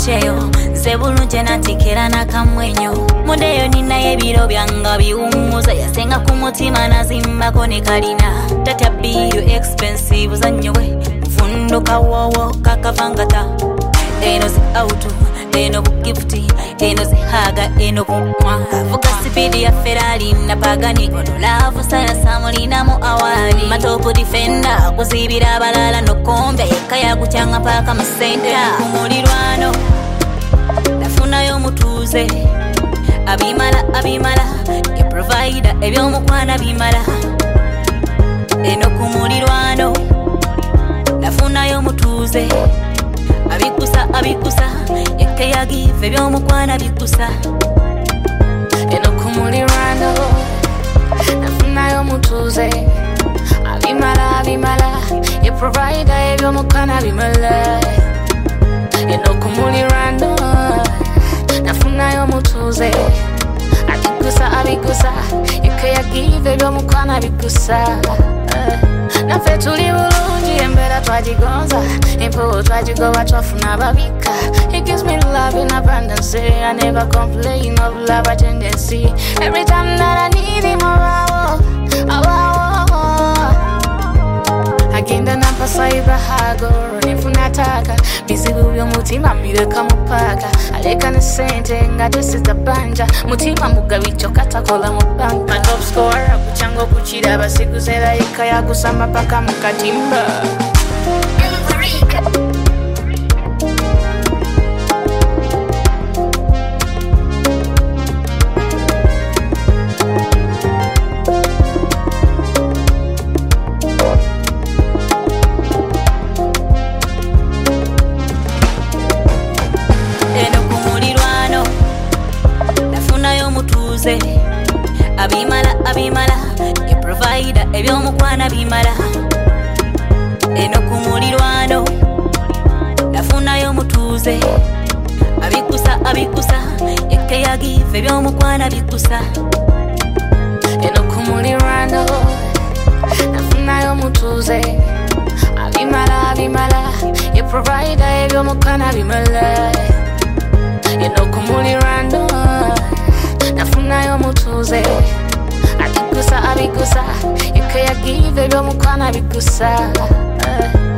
cheyo Zebulunje natikera nakamwenyo Mudeyo ninaye biro byanga biwumuza Yasenga ku mutima nazimbako ne kalina Tatya biyo expensive zanyowe Mufundo kawowo kakavangata Eno zi auto, eno bugifti Eno zi haga, eno kumwa Vuga sipidi ya Ferrari napagani Ono lavu saya samulina mu awali Matopu defender, kuzibira abalala no kombe Kaya kuchanga paka masenta Kumulirwano, nafuna yo mutuze Abimala, ye provider Ebyo mukwana bimala Eno kumulirwano, nafuna yo mutuze Abikusa, yeke ya give Ebyo mukwana bikusa Eno kumulirwano, nafuna yo mutuze Abimala, ye provider Ebyo mukwana bimala Eno kumulirwano, nafuna yo mutuze Abikusa, yeke ya give Ebyo mukwana bikusa Nafe tuli bulungi embera twajigonza Impo twajigoba twafuna babika He gives me love in abundance I never complain of love a tendency Every time that I need him Agenda nampasa ibrahago Nifunataka Bizibu by'omutima mbireka mupaka Aleka ne sente nga tesizabanja Mutima mugabicho katakola mu banka My top scorer akuchango kuchira basikuzera yeka yakusama paka mukatimba Abimala, ye provider Ebyo mukwana bimala Eno kumulirwano, nafuna yo mutuze Abikusa, yeke ya give Ebyo mukwana bikusa Eno kumulirwano, nafuna yo mutuze Abimala, ye provider Ebyo mukwana bimala Eno kumulirwano, nafuna yo mutuze Abikusa, yeke ya give Ebyo mukwana bikusa